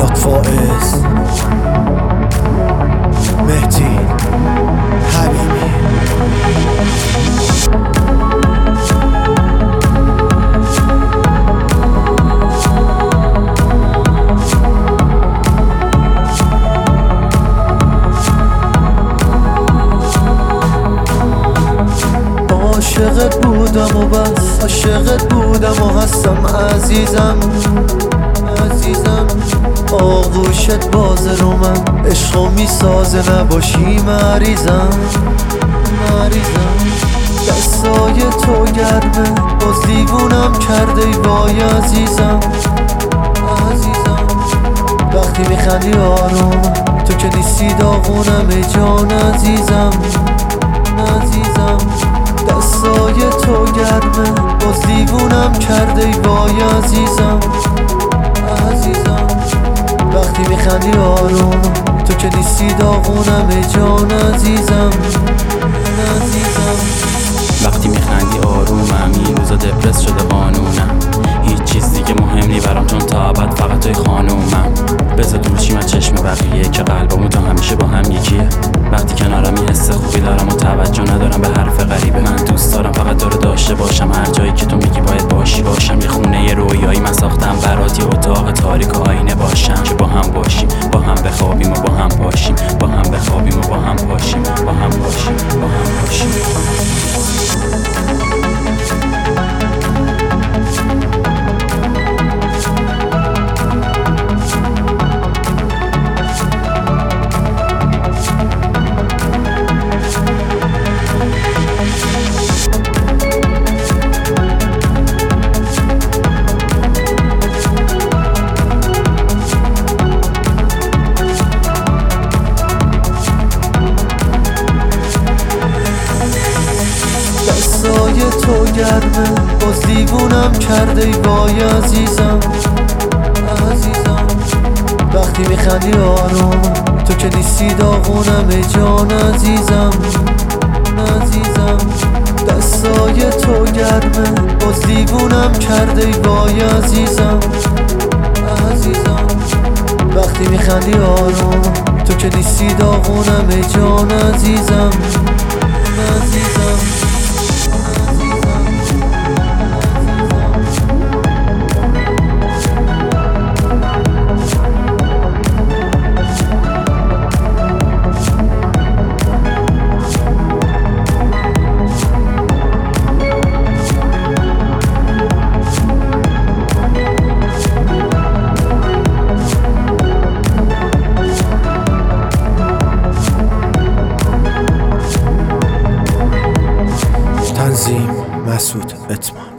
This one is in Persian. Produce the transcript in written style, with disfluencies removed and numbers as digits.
میلاد فائز، مهدی حبیبی. عاشقت بودم و بس، عاشقت بودم و هستم عزیزم. آغوشت بازه رو من عشقو میسازه، نباشی مریضم. دستای تو گرمه باز دیوونم کرده ای وای عزیزم. وقتی میخندی آروم، تو که نیستی داغونم ای جان عزیزم. دستای تو گرمه باز دیوونم کرده ای وای عزیزم. وقتی میخندی آروم، تو که نیستی داغونم ای جان عزیزم. وقتی میخندی آرومم، این روزا دپرس شده قانونم. هیچ چیز دیگه مهم نی برام، چون تا ابد فقط توی خانومم. بذار دور شیم از چشم بقیه که قلبمون تا همیشه با هم یکیه. وقتی کنارم یه حس خوبی دارم و توجه ندارم به حرف غریبه. من دوست دارم فقط تو رو داشته باشم، هر جایی که تو میگی باید باشم. یه خونه یه رویایی من ساختم برات، یه اتاق تاریک و آینه باشم که با هم باشیم، با هم بخوابیم و با هم پاشیم، با هم بخوابیم و با هم پاشیم، با هم باشیم، با هم باشیم. دستای تو گرمه باز دیوونم کرده ای وای عزیزم. وقتی میخندی آروم، تو که نیستی داغونم ای جان عزیزم. دستای تو گرمه باز دیوونم کرده ای وای عزیزم. وقتی میخندی آروم، تو که نیستی داغونم ای جان عزیزم. تنظیم مسعود اتمام.